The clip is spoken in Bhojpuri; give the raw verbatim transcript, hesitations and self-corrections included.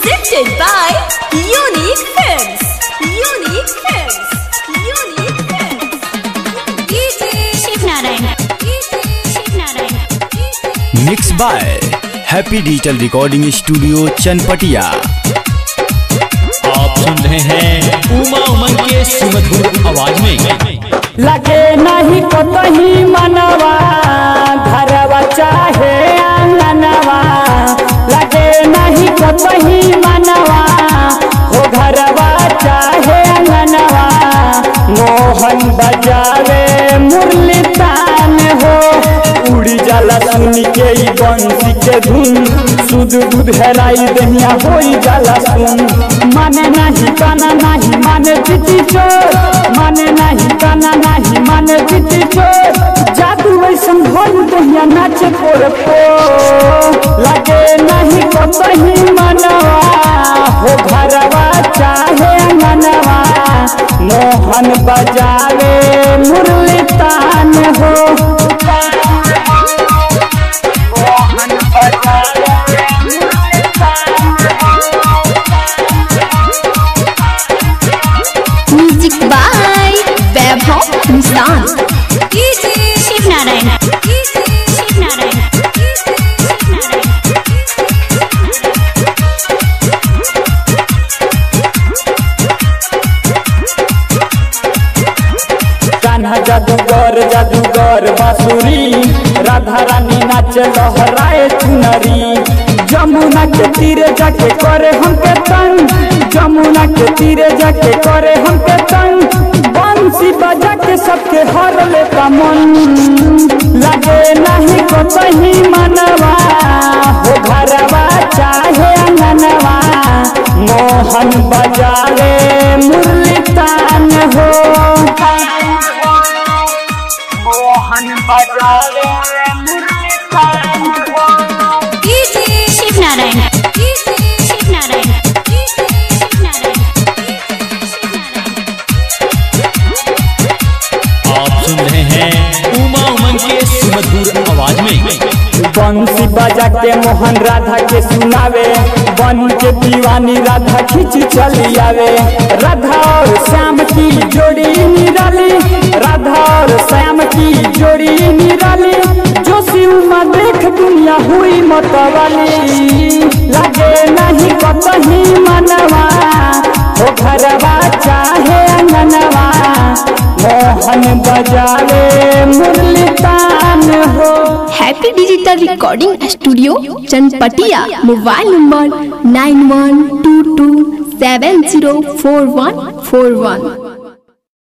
presented by Unique Films. Unique Films. Unique Films. D J Shiv Narayan. D J Shiv Narayan. Mixed by Happy Digital Recording Studio Chanpatia. आप सुन रहे हैं उमा उमंग के सुमधुर आवाज में। लगे नहीं कतही मनवा घरवा चाहे आंगनवा, लगे नहीं कतही मनवा हो घरवा चाहे आंगनवा। मोहन बजावे मुरली तान हो, उड़ी जाला सुन के ई बंसी के धुन। सुध दूध हेराई दहिया होई जाला सुन। माने नहीं काना नहीं माने चिटी चोर, माने नहीं काना नहीं माने चिटी चोर। जादू वैसन भोल दहिया नाचे पोर पो, लगे नहीं कतही मनवा हो घरवा चाहे आंगनवा। मोहन बजावे मुरली तान हो, मोहन बजावे मुरली तान हो। Music by Vaibhav Nissan. D J Shiv Narayan. D J Shiv Narayan. D J Shiv Narayan. Kanha जादूगर जादूगर बांसुरी, राधा रानी नाच लहराए चुनरी। जमुना के तीरे जाके करे हमके तंग, जमुना के तीरे जाके करे हमके तंग। बंसी बजा के सबके हर लेता मन, लगे नहीं कतही मनवा हो घरवा चाहे आंगनवा। मोहन बजावे मुरली तान हो, मोहन बजावे मुरली तान हो। D J Shiv Narayan. D J Shiv Narayan. D J Shiv Narayan. आप सुन रहे हैं उमा उमंग के सुमधुर आवाज में। बंसी बजा के मोहन राधा के सुनावे, बन के दीवानी राधा खींच चली आवे। राधा और श्याम की जोड़ी निराली, राधा और श्याम की जोड़ी निराली। जो सिउमा देख दुनिया हुई मतवाली, लगे नहीं कतही मनवा हो घरवा चाहे आंगनवा। मोहन बजावे मुरली तान हो। Happy digital recording studio Chanpatia. Mobile number nine one two two seven zero four one four वन।